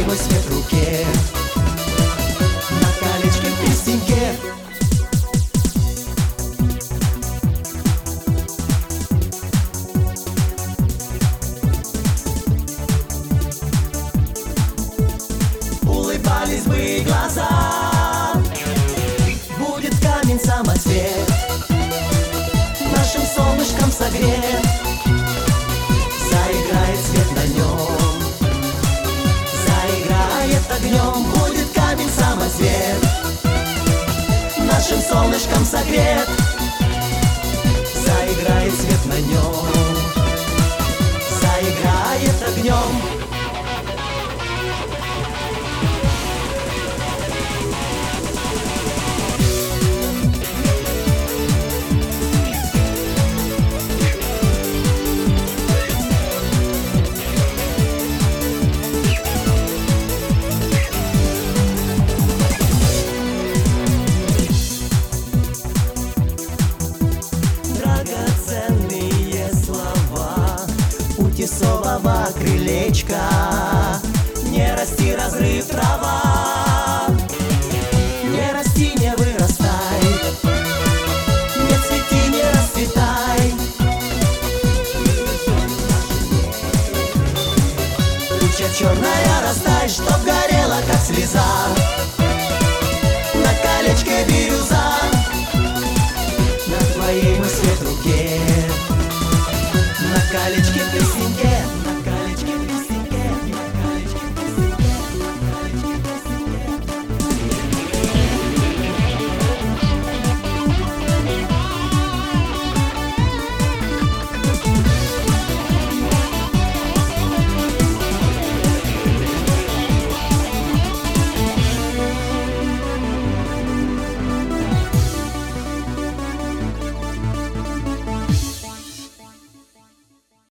боевой свет в руке, на колечке в перстеньке. Улыбались бы глаза, будет камень самоцвет, нашим солнышком согрет, заиграет свет на нем, заиграет огнем. Будет камень самоцвет, нашим солнышком согрет, заиграет свет на нем, заиграет огнем. Драгоценные слова у тесового крылечка. Не расти, разрыв трава, не расти, не вырастай, не цвети, не расцветай. Туча черная, растай, чтоб горела, как слеза.